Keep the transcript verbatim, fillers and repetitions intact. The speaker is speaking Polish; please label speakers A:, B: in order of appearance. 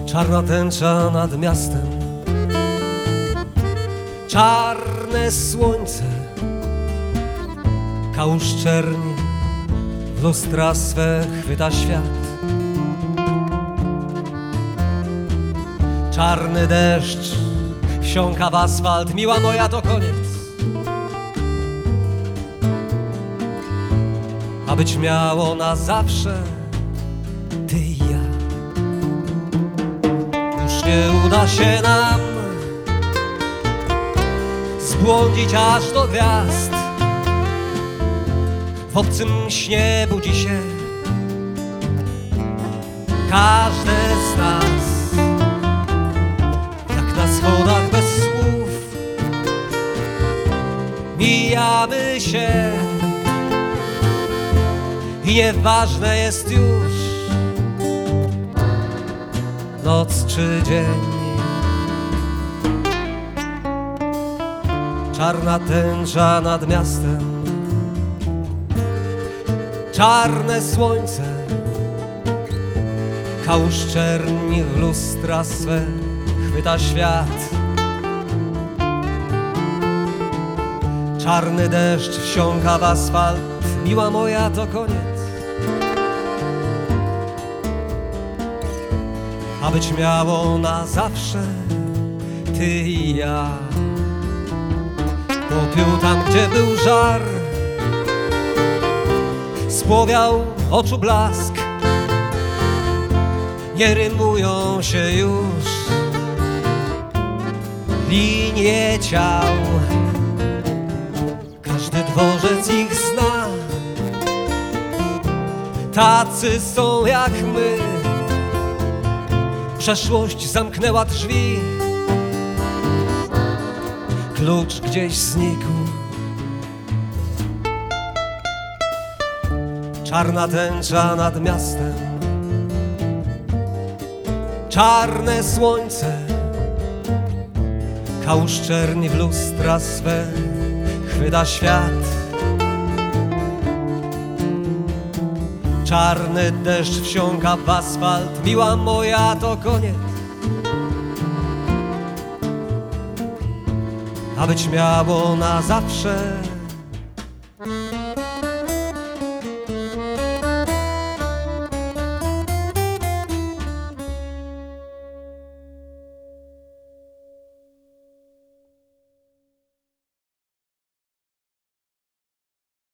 A: Czarna tęcza nad miastem, czarne słońce, kałuż czerni w lustra swe chwyta świat. Czarny deszcz wsiąka w asfalt, miła moja, to koniec. A być miało na zawsze ty i ja. Już nie uda się nam zbłądzić aż do gwiazd. W obcym śnie budzi się każde z nas, jak na schodach bez słów mijamy się. I nieważne jest już noc czy dzień. Czarna tęcza nad miastem, czarne słońce, kałuż czerni w lustra swe chwyta świat. Czarny deszcz wsiąka w asfalt, miła moja, to koniec. A być miało na zawsze ty i ja. Popiół tam, gdzie był żar, spłowiał oczu blask. Nie rymują się już linie ciał. Każdy dworzec ich zna, tacy są jak my. Przeszłość zamknęła drzwi, klucz gdzieś znikł. Czarna tęcza nad miastem, czarne słońce, kałuż czerni w lustra swe chwyta świat. Czarny deszcz wsiąka w asfalt, miła moja, to koniec. A być miało na zawsze